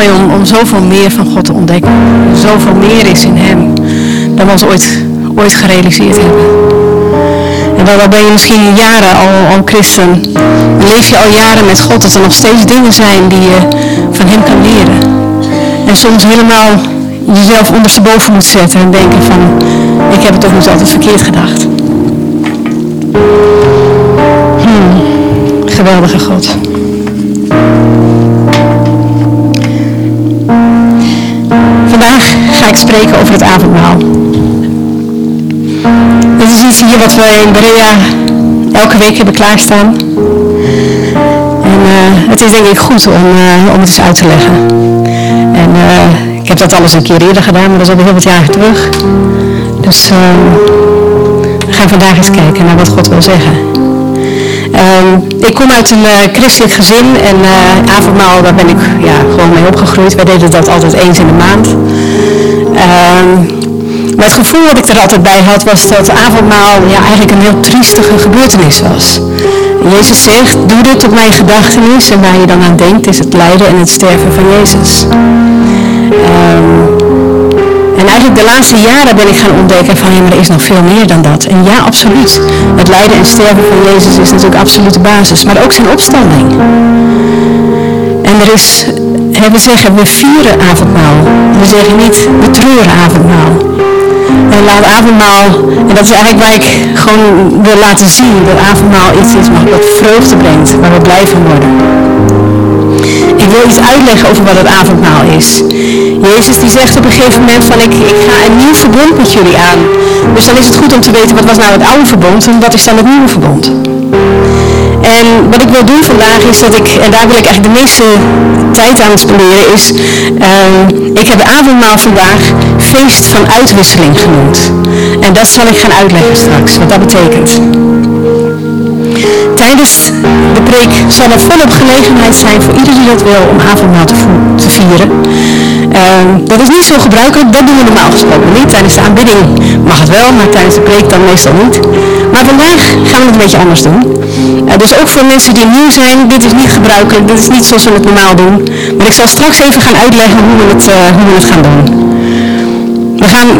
om zoveel meer van God te ontdekken. Zoveel meer is in hem dan we ons ooit gerealiseerd hebben. En dan ben je misschien jaren al christen. Dan leef je al jaren met God, dat er nog steeds dingen zijn die je van hem kan leren. En soms helemaal jezelf ondersteboven moet zetten en denken van, ik heb het toch niet altijd verkeerd gedacht. Geweldige God. Vandaag ga ik spreken over het avondmaal. Dit is iets hier wat we in Berea elke week hebben klaarstaan. En het is denk ik goed om het eens uit te leggen. En ik heb dat alles een keer eerder gedaan, maar dat is alweer heel wat jaren terug. Dus we gaan vandaag eens kijken naar wat God wil zeggen. Ik kom uit een christelijk gezin en avondmaal, daar ben ik gewoon mee opgegroeid. Wij deden dat altijd eens in de maand. Maar het gevoel wat ik er altijd bij had was dat avondmaal eigenlijk een heel triestige gebeurtenis was. Jezus zegt, doe dit op mijn gedachtenis, en waar je dan aan denkt is het lijden en het sterven van Jezus. En eigenlijk de laatste jaren ben ik gaan ontdekken van, maar er is nog veel meer dan dat. En ja, absoluut. Het lijden en sterven van Jezus is natuurlijk absoluut de basis, maar ook zijn opstanding. En we zeggen, we vieren avondmaal. We zeggen niet, we treuren avondmaal. En laat avondmaal, en dat is eigenlijk waar ik gewoon wil laten zien, dat avondmaal iets is wat vreugde brengt, waar we blij van worden. Ik wil iets uitleggen over wat het avondmaal is. Jezus die zegt op een gegeven moment van, ik ga een nieuw verbond met jullie aan. Dus dan is het goed om te weten, wat was nou het oude verbond en wat is dan het nieuwe verbond. En wat ik wil doen vandaag is dat en daar wil ik eigenlijk de meeste tijd aan spenderen, is, ik heb het avondmaal vandaag feest van uitwisseling genoemd. En dat zal ik gaan uitleggen straks, wat dat betekent. Tijdens de preek zal er volop gelegenheid zijn voor ieder die dat wil om avondmaal te vieren. Dat is niet zo gebruikelijk, dat doen we normaal gesproken niet. Tijdens de aanbidding mag het wel, maar tijdens de preek dan meestal niet. Maar vandaag gaan we het een beetje anders doen. Dus ook voor mensen die nieuw zijn, dit is niet gebruikelijk, dit is niet zoals we het normaal doen. Maar ik zal straks even gaan uitleggen hoe we het gaan doen. We gaan,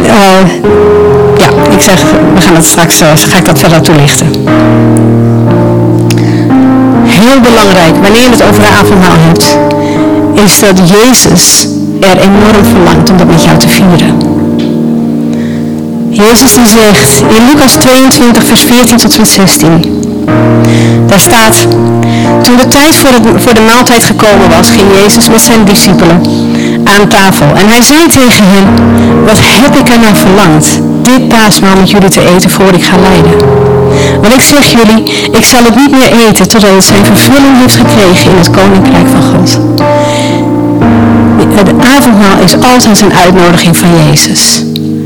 we gaan het straks, ga ik dat verder toelichten. Heel belangrijk, wanneer je het over de avondmaal hebt, is dat Jezus er enorm verlangt om dat met jou te vieren. Jezus die zegt in Lucas 22 vers 14 tot en met 16. Daar staat, toen de tijd voor de maaltijd gekomen was, ging Jezus met zijn discipelen aan tafel. En hij zei tegen hen, wat heb ik er nou verlangd, dit paasmaal met jullie te eten voor ik ga lijden. Want ik zeg jullie, ik zal het niet meer eten totdat het zijn vervulling heeft gekregen in het koninkrijk van God. Het avondmaal is altijd een uitnodiging van Jezus.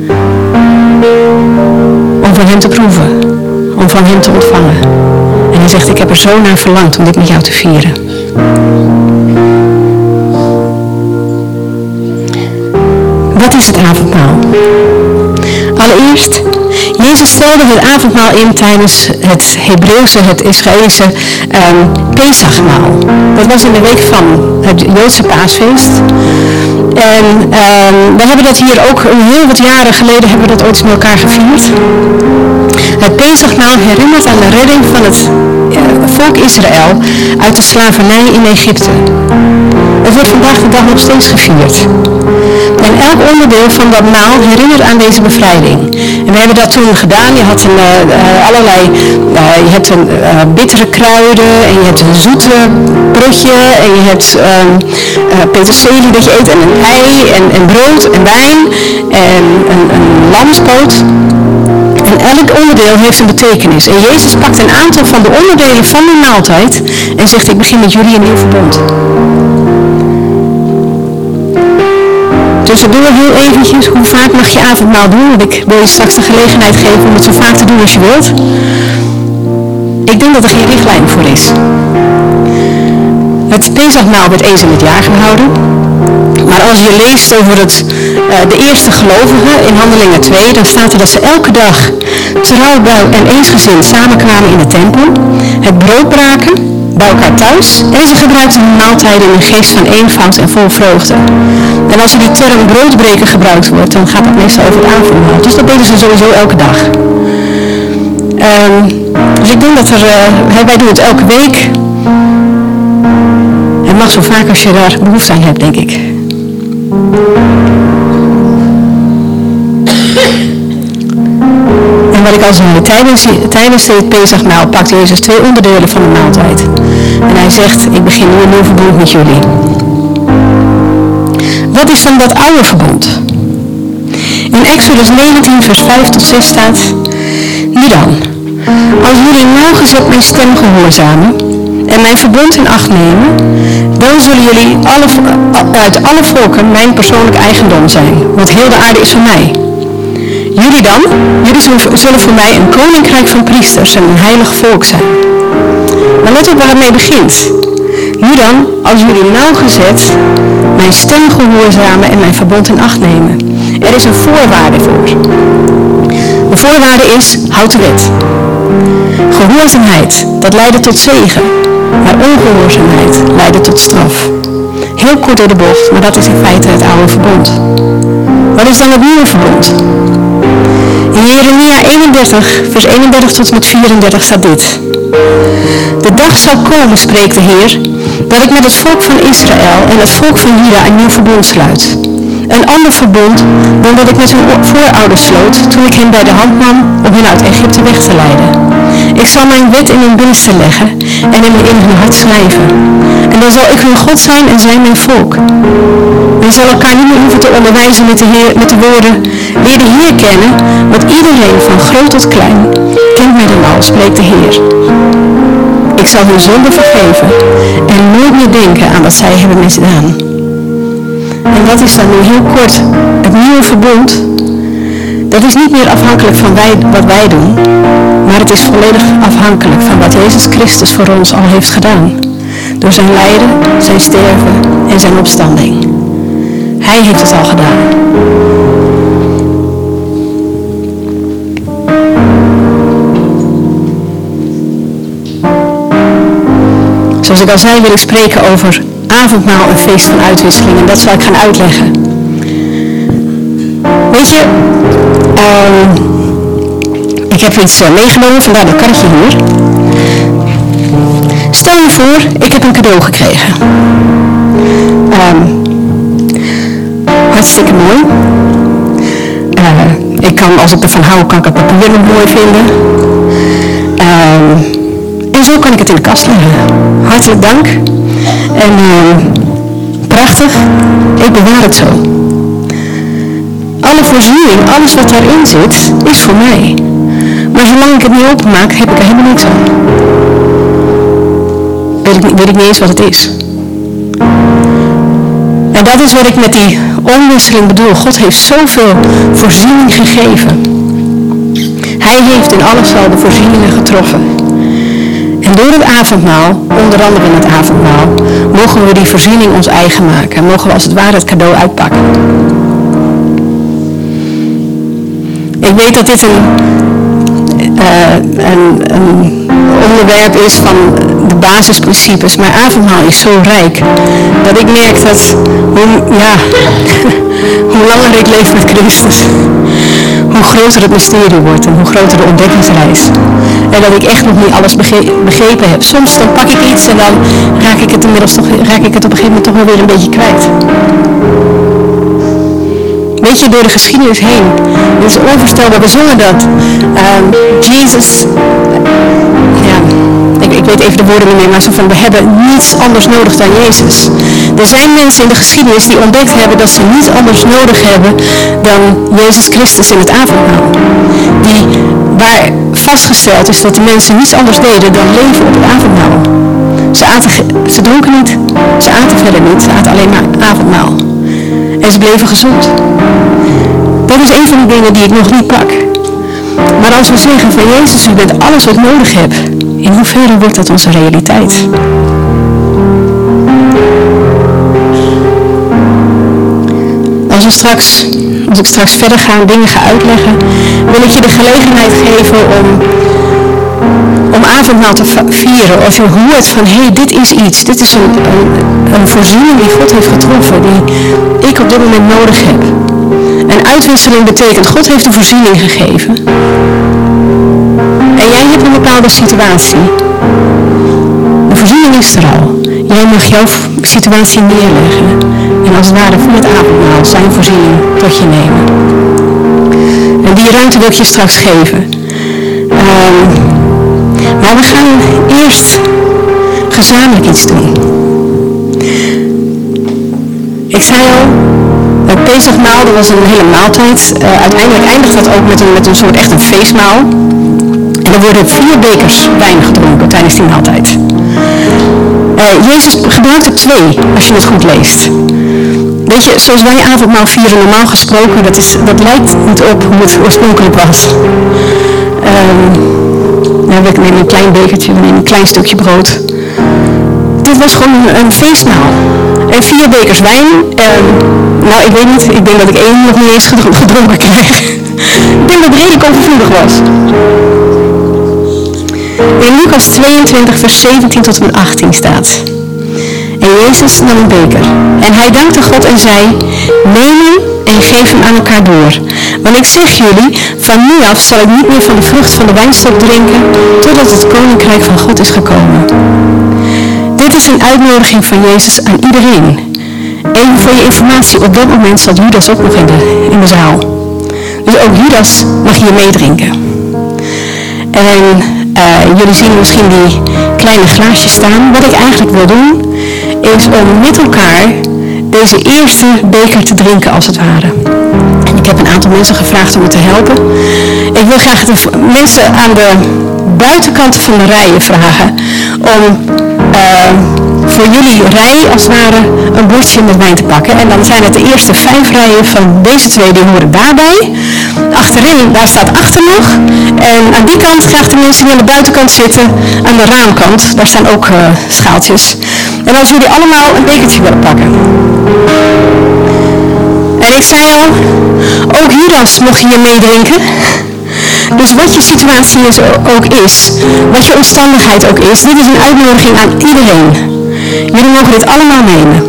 Om van hem te proeven. Om van hem te ontvangen. En hij zegt, ik heb er zo naar verlangd om dit met jou te vieren. Wat is het avondmaal? Allereerst, Jezus stelde het avondmaal in tijdens het Hebreeuwse, het Israëlische Pesachmaal. Dat was in de week van het Joodse paasfeest. En we hebben dat hier ook heel wat jaren geleden hebben we dat ooit met elkaar gevierd. Het Pesachmaal herinnert aan de redding van het volk Israël uit de slavernij in Egypte. Het wordt vandaag de dag nog steeds gevierd. En elk onderdeel van dat maal herinnert aan deze bevrijding. En we hebben dat toen gedaan. Je had je hebt een bittere kruiden en je hebt een zoete broodje en je hebt peterselie dat je eet en een ei en brood en wijn en een lamspoot. En elk onderdeel heeft een betekenis. En Jezus pakt een aantal van de onderdelen van de maaltijd en zegt, ik begin met jullie een nieuw verbond. Dus dat doen we heel eventjes. Hoe vaak mag je avondmaal doen? Want ik wil je straks de gelegenheid geven om het zo vaak te doen als je wilt. Ik denk dat er geen richtlijn voor is. Het Pesachmaal werd eens in het jaar gehouden. Maar als je leest over de eerste gelovigen in Handelingen 2, dan staat er dat ze elke dag trouw en eensgezind samenkwamen in de tempel, het brood braken, bij elkaar thuis en ze gebruikten hun maaltijden in een geest van eenvoud en vol vreugde. En als die term broodbreken gebruikt wordt, dan gaat het meestal over het avondmaal. Dus dat deden ze sowieso elke dag. Dus ik denk dat wij doen het elke week. Het mag zo vaak als je daar behoefte aan hebt, denk ik. En wat ik al zei, tijdens dit Pesachmaal pakt Jezus 2 onderdelen van de maaltijd. En hij zegt, ik begin nu een nieuw verbond met jullie. Wat is dan dat oude verbond? In Exodus 19 vers 5 tot 6 staat, nu dan, als jullie nauwgezet mijn stem gehoorzamen en mijn verbond in acht nemen, dan zullen jullie uit alle volken mijn persoonlijk eigendom zijn, want heel de aarde is van mij. Jullie zullen voor mij een koninkrijk van priesters en een heilig volk zijn. Maar let op waar het mee begint. Nu dan, als jullie nauwgezet mijn stem gehoorzamen en mijn verbond in acht nemen. Er is een voorwaarde voor. De voorwaarde is, houd de wet. Gehoorzaamheid, dat leidde tot zegen. Maar ongehoorzaamheid leidde tot straf. Heel kort door de bocht, maar dat is in feite het oude verbond. Wat is dan het nieuwe verbond? In Jeremia 31, vers 31 tot en met 34 staat dit. De dag zal komen, spreekt de Heer, dat ik met het volk van Israël en het volk van Juda een nieuw verbond sluit. Een ander verbond dan dat ik met hun voorouders sloot toen ik hen bij de hand nam om hen uit Egypte weg te leiden. Ik zal mijn wet in hun binnenste leggen en in hun hart schrijven. En dan zal ik hun God zijn en zij mijn volk. Men zal elkaar niet meer hoeven te onderwijzen met de woorden, leer de Heer kennen, want iedereen van groot tot klein kent mij dan al, spreekt de Heer. Ik zal hun zonde vergeven en nooit meer denken aan wat zij hebben misdaan. En dat is dan nu heel kort het nieuwe verbond. Dat is niet meer afhankelijk van wat wij doen, maar het is volledig afhankelijk van wat Jezus Christus voor ons al heeft gedaan. Door zijn lijden, zijn sterven en zijn opstanding. Hij heeft het al gedaan. Zoals ik al zei, wil ik spreken over avondmaal, een feest van uitwisseling. En dat zal ik gaan uitleggen. Weet je, ik heb iets meegenomen, vandaar dat karretje hier. Stel je voor, ik heb een cadeau gekregen. Hartstikke mooi. Ik kan, als ik ervan hou, kan ik het papier nog mooi vinden. En zo kan ik het in de kast leggen. Hartelijk dank. En prachtig. Ik bewaar het zo. Alle voorziening, alles wat daarin zit, is voor mij. Maar zolang ik het niet openmaak, heb ik er helemaal niks aan. Weet ik niet eens wat het is. En dat is wat ik met die omwisseling bedoel. God heeft zoveel voorziening gegeven. Hij heeft in alles al de voorzieningen getroffen. En door het avondmaal, onder andere in het avondmaal, mogen we die voorziening ons eigen maken. En mogen we als het ware het cadeau uitpakken. Ik weet dat dit een onderwerp is van de basisprincipes, maar avondmaal is zo rijk dat ik merk dat hoe langer ik leef met Christus, hoe groter het mysterie wordt en hoe groter de ontdekkingsreis. En dat ik echt nog niet alles begrepen heb. Soms dan pak ik iets en dan raak ik het op een gegeven moment toch wel weer een beetje kwijt. Weet je, door de geschiedenis heen. Het is onvoorstelbaar. We zongen dat. Jesus. Ik weet even de woorden niet meer, maar zo van, we hebben niets anders nodig dan Jezus. Er zijn mensen in de geschiedenis die ontdekt hebben dat ze niets anders nodig hebben dan Jezus Christus in het avondmaal. Waar vastgesteld is dat de mensen niets anders deden dan leven op het avondmaal. Ze dronken niet, ze aten verder niet, ze aten alleen maar avondmaal. En ze bleven gezond. Dat is een van de dingen die ik nog niet pak. Maar als we zeggen van Jezus, u bent alles wat ik nodig heb, in hoeverre wordt dat onze realiteit? Als ik straks verder ga en dingen ga uitleggen, wil ik je de gelegenheid geven om om avondmaal te vieren, of je hoort van, dit is iets, dit is een voorziening die God heeft getroffen, die ik op dit moment nodig heb. En uitwisseling betekent, God heeft een voorziening gegeven. En jij hebt een bepaalde situatie. De voorziening is er al. Jij mag jouw situatie neerleggen. En als het ware voor het avondmaal zijn voorziening tot je nemen. En die ruimte wil ik je straks geven. Maar we gaan eerst gezamenlijk iets doen. Ik zei al, het Pesachmaal, dat was een hele maaltijd. Uiteindelijk eindigt dat ook met een soort echt een feestmaal. En er worden 4 bekers wijn gedronken tijdens die maaltijd. Jezus gebruikt er 2, als je het goed leest. Weet je, zoals wij avondmaal vieren, normaal gesproken, dat lijkt niet op hoe het oorspronkelijk was. We nemen een klein bekertje, we nemen een klein stukje brood. Dit was gewoon een feestmaal. En 4 bekers wijn. Nou, ik weet niet, ik denk dat ik 1 nog niet eens gedronken krijg. Ik denk dat het redelijk overvloedig was. In Lucas 22 vers 17 tot en met 18 staat. En Jezus nam een beker. En hij dankte God en zei, neem hem en geef hem aan elkaar door. Want ik zeg jullie, van nu af zal ik niet meer van de vrucht van de wijnstok drinken, totdat het koninkrijk van God is gekomen. Dit is een uitnodiging van Jezus aan iedereen. Even voor je informatie, op dat moment zat Judas ook nog in de zaal. Dus ook Judas mag hier meedrinken. En jullie zien misschien die kleine glaasjes staan. Wat ik eigenlijk wil doen, is om met elkaar deze eerste beker te drinken als het ware. En ik heb een aantal mensen gevraagd om me te helpen. Ik wil graag de mensen aan de buitenkant van de rijen vragen om voor jullie rij als het ware een bordje met wijn te pakken. En dan zijn het de eerste 5 rijen van deze 2 die horen daarbij. Achterin, daar staat achter nog. En aan die kant graag de mensen die aan de buitenkant zitten, aan de raamkant. Daar staan ook schaaltjes. En als jullie allemaal een bekertje willen pakken. En ik zei al, ook Judas mocht hier meedrinken. Dus wat je situatie ook is, wat je omstandigheid ook is, dit is een uitnodiging aan iedereen. Jullie mogen dit allemaal nemen.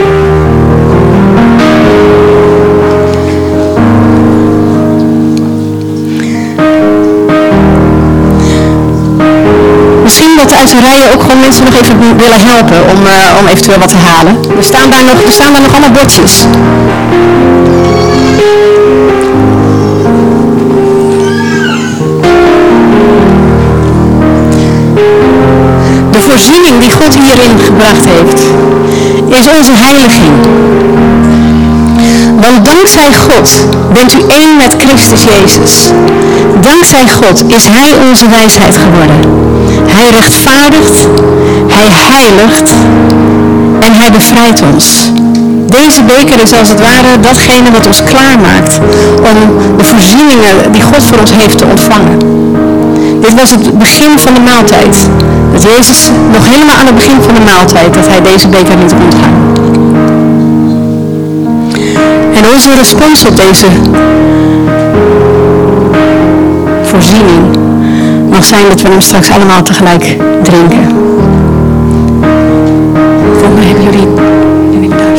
Misschien dat uit de rijen ook gewoon mensen nog even willen helpen om eventueel wat te halen. Er staan daar nog allemaal bordjes. De voorziening die God hierin gebracht heeft, is onze heiliging. Want dankzij God bent u één met Christus Jezus. Dankzij God is Hij onze wijsheid geworden. Hij rechtvaardigt, Hij heiligt en Hij bevrijdt ons. Deze beker is als het ware datgene wat ons klaarmaakt om de voorzieningen die God voor ons heeft te ontvangen. Dit was het begin van de maaltijd. Dat Jezus nog helemaal aan het begin van de maaltijd, dat Hij deze beker liet rondgaan. En onze respons op deze voorziening mag zijn dat we hem straks allemaal tegelijk drinken. Volgens mij hebben jullie bedankt.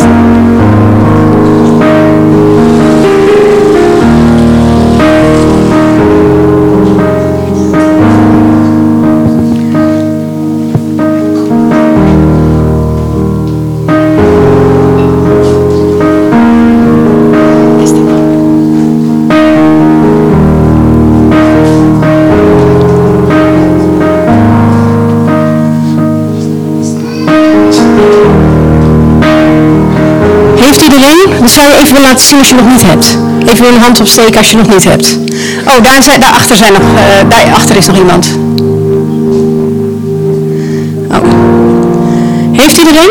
Dan zou je even laten zien als je nog niet hebt. Even een hand opsteken als je nog niet hebt. Oh, daarachter is nog iemand. Oh. Heeft iedereen?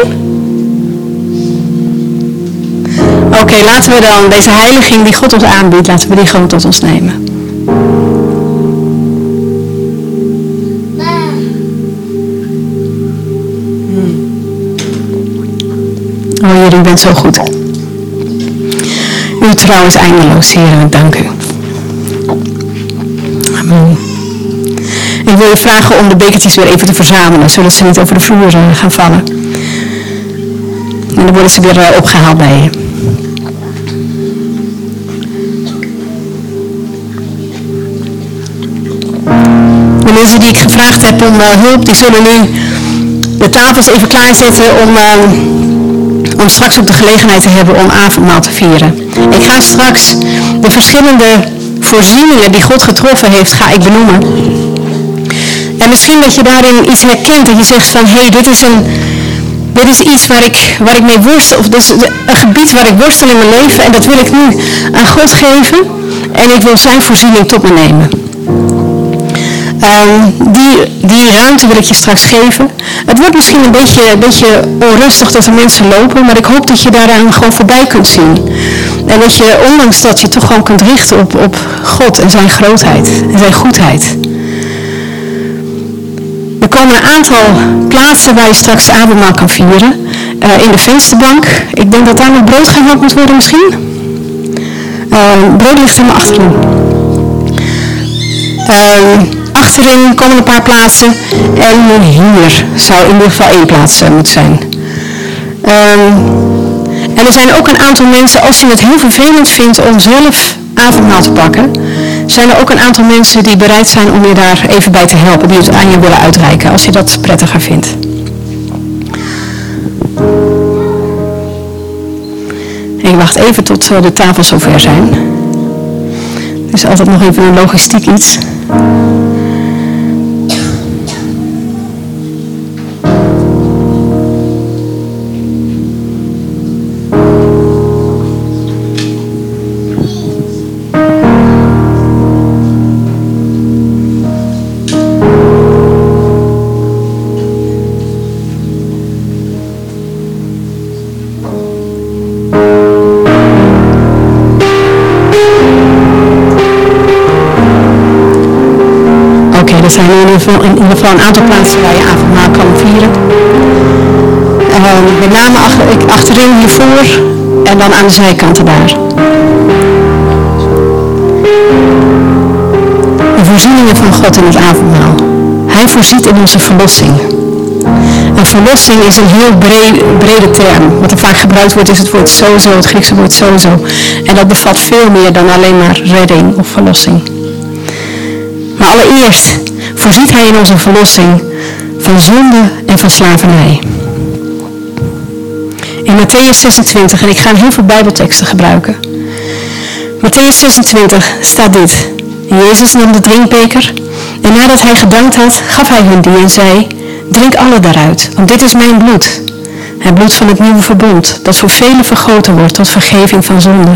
Oké, laten we dan deze heiliging die God ons aanbiedt, laten we die gewoon tot ons nemen. Oh, jullie bent zo goed. Uw trouw is eindeloos, Heer, en dank u. Amen. Ik wil je vragen om de bekertjes weer even te verzamelen, zodat ze niet over de vloer gaan vallen. En dan worden ze weer opgehaald bij je. De mensen die ik gevraagd heb om hulp, die zullen nu de tafels even klaarzetten om straks ook de gelegenheid te hebben om avondmaal te vieren. Ik ga straks de verschillende voorzieningen die God getroffen heeft, ga ik benoemen. En misschien dat je daarin iets herkent, dat je zegt van, hé, dit is iets waar ik mee worstel, of dit is een gebied waar ik worstel in mijn leven en dat wil ik nu aan God geven en ik wil zijn voorziening tot me nemen. Die ruimte wil ik je straks geven. Het wordt misschien een beetje onrustig dat er mensen lopen, maar ik hoop dat je daaraan gewoon voorbij kunt zien. En dat je, ondanks dat, je toch gewoon kunt richten op God en zijn grootheid en zijn goedheid. Er komen een aantal plaatsen waar je straks avondmaal kan vieren. In de vensterbank. Ik denk dat daar nog brood gehaald moet worden misschien. Brood ligt helemaal achterin. Achterin komen een paar plaatsen. En hier zou in ieder geval 1 plaats moeten zijn. En er zijn ook een aantal mensen, als je het heel vervelend vindt om zelf avondmaal te pakken, zijn er ook een aantal mensen die bereid zijn om je daar even bij te helpen, die het aan je willen uitreiken, als je dat prettiger vindt. Ik wacht even tot de tafels zover zijn. Het is altijd nog even een logistiek iets. Er zijn in ieder geval een aantal plaatsen waar je avondmaal kan vieren. Met name achterin hiervoor en dan aan de zijkanten daar. De voorzieningen van God in het avondmaal. Hij voorziet in onze verlossing. En verlossing is een heel brede term. Wat er vaak gebruikt wordt is het woord sozo, het Griekse woord sozo. En dat bevat veel meer dan alleen maar redding of verlossing. Maar allereerst voorziet hij in onze verlossing van zonde en van slavernij. In Mattheüs 26, en ik ga heel veel bijbelteksten gebruiken. Mattheüs 26 staat dit. Jezus nam de drinkbeker en nadat hij gedankt had, gaf hij hun die en zei, drink alle daaruit, want dit is mijn bloed. Het bloed van het nieuwe verbond, dat voor velen vergoten wordt tot vergeving van zonde.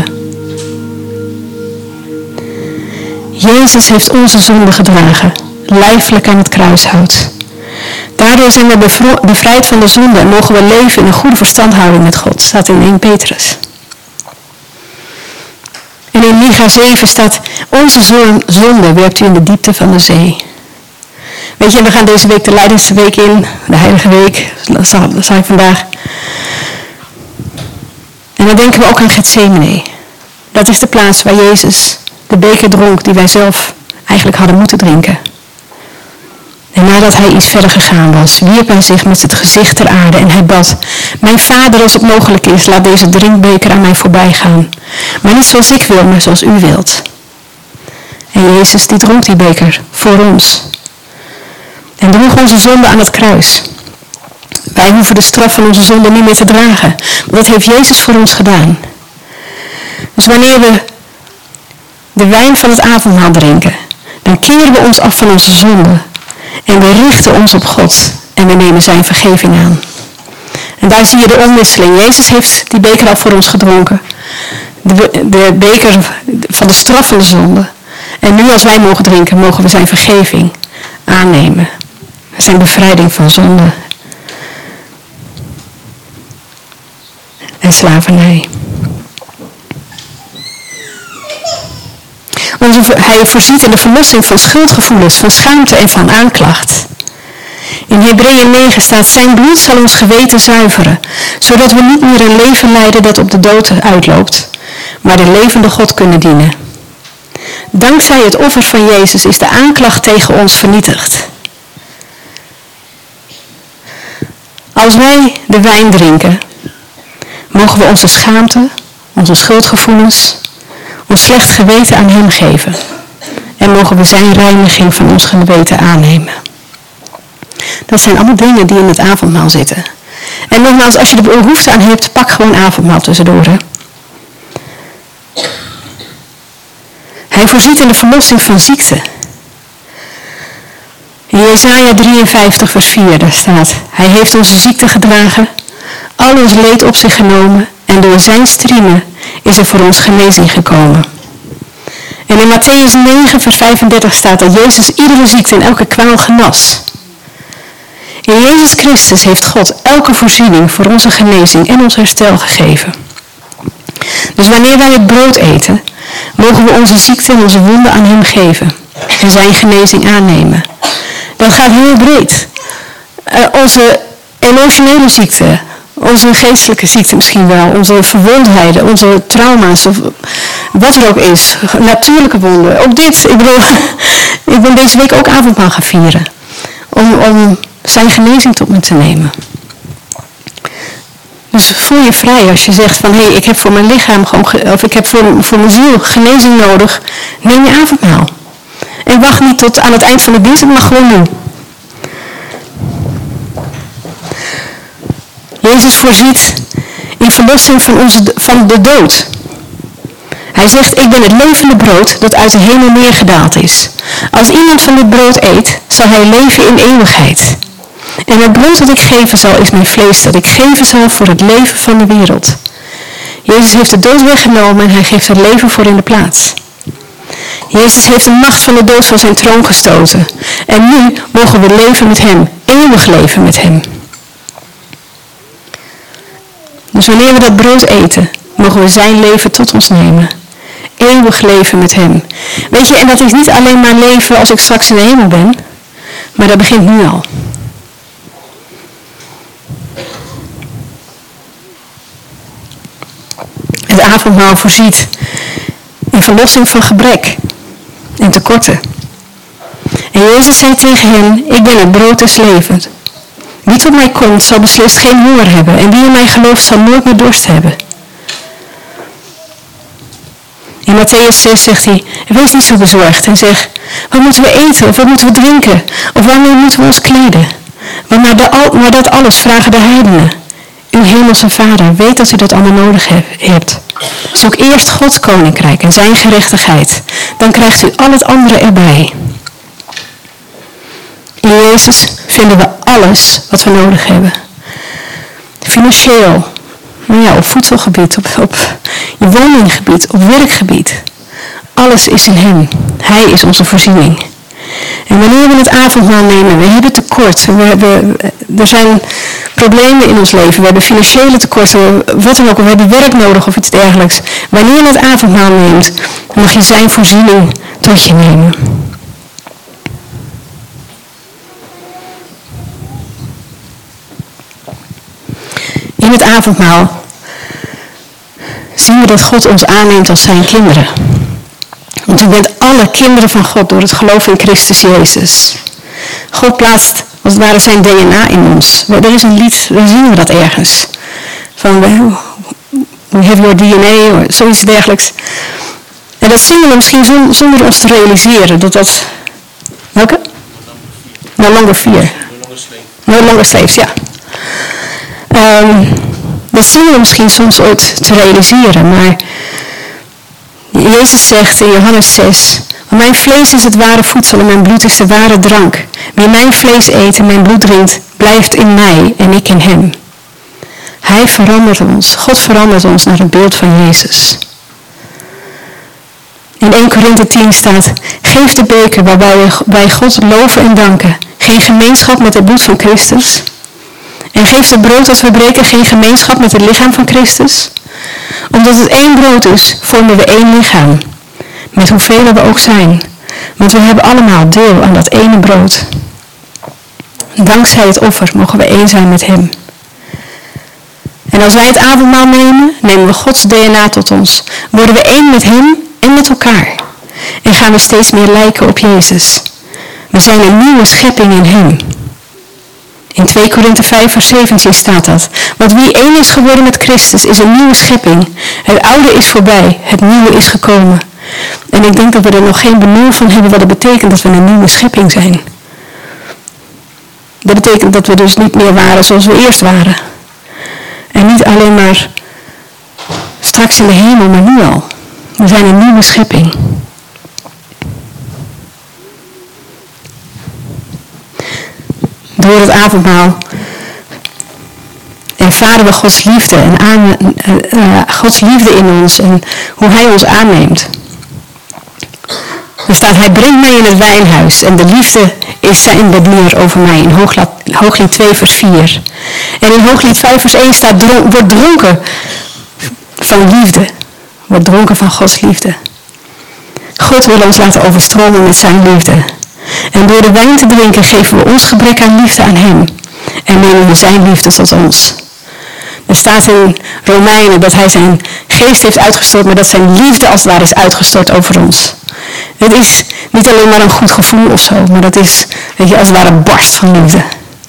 Jezus heeft onze zonde gedragen, lijfelijk aan het kruishout. Daardoor zijn we bevrijd van de zonde en mogen we leven in een goede verstandhouding met God, staat in 1 Petrus. En in Micha 7 staat, onze zonde werpt u in de diepte van de zee. Weet je, we gaan deze week de Leidersweek in, de Heilige Week, dat zei ik vandaag. En dan denken we ook aan Gethsemane. Dat is de plaats waar Jezus de beker dronk die wij zelf eigenlijk hadden moeten drinken. En nadat hij iets verder gegaan was, wierp hij zich met het gezicht ter aarde en hij bad, mijn Vader, als het mogelijk is, laat deze drinkbeker aan mij voorbij gaan. Maar niet zoals ik wil, maar zoals u wilt. En Jezus die dronk die beker voor ons. En droeg onze zonde aan het kruis. Wij hoeven de straf van onze zonde niet meer te dragen. Want dat heeft Jezus voor ons gedaan. Dus wanneer we de wijn van het avondmaal drinken, dan keren we ons af van onze zonde. En we richten ons op God. En we nemen zijn vergeving aan. En daar zie je de omwisseling. Jezus heeft die beker al voor ons gedronken. De beker van de straf van de zonde. En nu als wij mogen drinken, mogen we zijn vergeving aannemen. Zijn bevrijding van zonde. En slavernij. Hij voorziet in de verlossing van schuldgevoelens, van schaamte en van aanklacht. In Hebreeën 9 staat, zijn bloed zal ons geweten zuiveren, zodat we niet meer een leven leiden dat op de dood uitloopt, maar de levende God kunnen dienen. Dankzij het offer van Jezus is de aanklacht tegen ons vernietigd. Als wij de wijn drinken, mogen we onze schaamte, onze schuldgevoelens, ons slecht geweten aan hem geven. En mogen we zijn reiniging van ons geweten aannemen. Dat zijn allemaal dingen die in het avondmaal zitten. En nogmaals, als je er behoefte aan hebt, pak gewoon avondmaal tussendoor. Hè? Hij voorziet in de verlossing van ziekte. In Jesaja 53 vers 4 daar staat: Hij heeft onze ziekte gedragen, al ons leed op zich genomen en door zijn striemen is er voor ons genezing gekomen. En in Mattheüs 9 vers 35 staat dat Jezus iedere ziekte en elke kwaal genas. In Jezus Christus heeft God elke voorziening voor onze genezing en ons herstel gegeven. Dus wanneer wij het brood eten, mogen we onze ziekte en onze wonden aan hem geven en zijn genezing aannemen. Dat gaat heel breed. Onze emotionele ziekte, onze geestelijke ziekte misschien wel, onze verwondheden, onze trauma's, of wat er ook is, natuurlijke wonden. Ook dit, ik ben deze week ook avondmaal gaan vieren. Om zijn genezing tot me te nemen. Dus voel je vrij als je zegt van hé, ik heb voor mijn lichaam of ik heb voor mijn ziel genezing nodig. Neem je avondmaal. En wacht niet tot aan het eind van de dienst, het mag gewoon nu. Jezus voorziet in verlossing van de dood. Hij zegt, ik ben het levende brood dat uit de hemel neergedaald is. Als iemand van dit brood eet, zal hij leven in eeuwigheid. En het brood dat ik geven zal, is mijn vlees dat ik geven zal voor het leven van de wereld. Jezus heeft de dood weggenomen en hij geeft het leven voor in de plaats. Jezus heeft de macht van de dood van zijn troon gestoten. En nu mogen we leven met hem, eeuwig leven met hem. Dus wanneer we dat brood eten, mogen we zijn leven tot ons nemen. Eeuwig leven met hem. Weet je, en dat is niet alleen maar leven als ik straks in de hemel ben, maar dat begint nu al. Het avondmaal voorziet in verlossing van gebrek en tekorten. En Jezus zei tegen hen, ik ben het brood des levens. Wie tot mij komt, zal beslist geen honger hebben. En wie in mij gelooft, zal nooit meer dorst hebben. In Mattheüs 6 zegt hij, wees niet zo bezorgd en zeg, wat moeten we eten of wat moeten we drinken? Of waarmee moeten we ons kleden? Maar dat alles vragen de heidenen. Uw hemelse Vader weet dat u dat allemaal nodig hebt. Zoek eerst Gods koninkrijk en zijn gerechtigheid. Dan krijgt u al het andere erbij. In Jezus vinden we alles wat we nodig hebben. Financieel, op voedselgebied, op je woninggebied, op werkgebied. Alles is in hem. Hij is onze voorziening. En wanneer we het avondmaal nemen, we hebben tekort. Er zijn problemen in ons leven. We hebben financiële tekorten, wat dan ook. We hebben werk nodig of iets dergelijks. Wanneer je het avondmaal neemt, mag je zijn voorziening tot je nemen. In het avondmaal zien we dat God ons aanneemt als zijn kinderen. Want u bent alle kinderen van God door het geloof in Christus Jezus. God plaatst als het ware zijn DNA in ons. Er is een lied, daar zien we dat ergens. Van we have your DNA, of zoiets dergelijks. En dat zingen we misschien zonder ons te realiseren. Welke? No longer fear. No longer slaves, ja. Dat zingen we misschien soms ooit te realiseren, maar Jezus zegt in Johannes 6, mijn vlees is het ware voedsel en mijn bloed is de ware drank. Wie mijn vlees eet en mijn bloed drinkt, blijft in mij en ik in hem. Hij verandert ons, God verandert ons naar het beeld van Jezus. In 1 Korinthe 10 staat, geef de beker waarbij we bij God loven en danken geen gemeenschap met het bloed van Christus. En geeft het brood dat we breken geen gemeenschap met het lichaam van Christus? Omdat het één brood is, vormen we één lichaam. Met hoeveel we ook zijn. Want we hebben allemaal deel aan dat ene brood. Dankzij het offer mogen we één zijn met hem. En als wij het avondmaal nemen, nemen we Gods DNA tot ons. Worden we één met hem en met elkaar. En gaan we steeds meer lijken op Jezus. We zijn een nieuwe schepping in hem. In 2 Korinthe 5 vers 17 staat dat. Want wie één is geworden met Christus is een nieuwe schepping. Het oude is voorbij, het nieuwe is gekomen. En ik denk dat we er nog geen benul van hebben wat het betekent dat we een nieuwe schepping zijn. Dat betekent dat we dus niet meer waren zoals we eerst waren. En niet alleen maar straks in de hemel, maar nu al. We zijn een nieuwe schepping. Door het avondmaal ervaren we Gods liefde en Gods liefde in ons en hoe Hij ons aanneemt. Er staat, Hij brengt mij in het wijnhuis en de liefde is zijn bedier over mij in Hooglied 2 vers 4. En in Hooglied 5 vers 1 staat, wordt dronken van liefde. Wordt dronken van Gods liefde. God wil ons laten overstromen met zijn liefde. En door de wijn te drinken geven we ons gebrek aan liefde aan hem. En nemen we zijn liefde tot ons. Er staat in Romeinen dat hij zijn geest heeft uitgestort, maar dat zijn liefde als het ware is uitgestort over ons. Het is niet alleen maar een goed gevoel of zo, maar dat is, weet je, als het ware barst van liefde.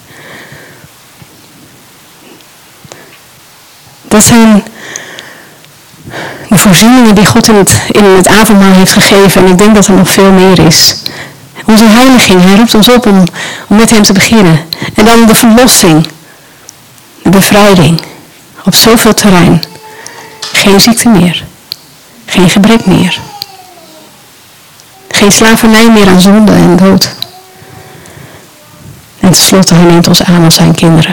Dat zijn de voorzieningen die God in het avondmaal heeft gegeven. En ik denk dat er nog veel meer is. Onze heiliging, hij roept ons op om met hem te beginnen. En dan de verlossing, de bevrijding. Op zoveel terrein. Geen ziekte meer. Geen gebrek meer. Geen slavernij meer aan zonde en dood. En tenslotte, hij neemt ons aan als zijn kinderen.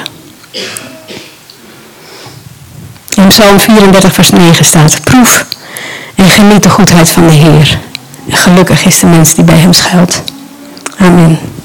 In Psalm 34 vers 9 staat, proef en geniet de goedheid van de Heer. En gelukkig is de mens die bij hem schuilt. Amen.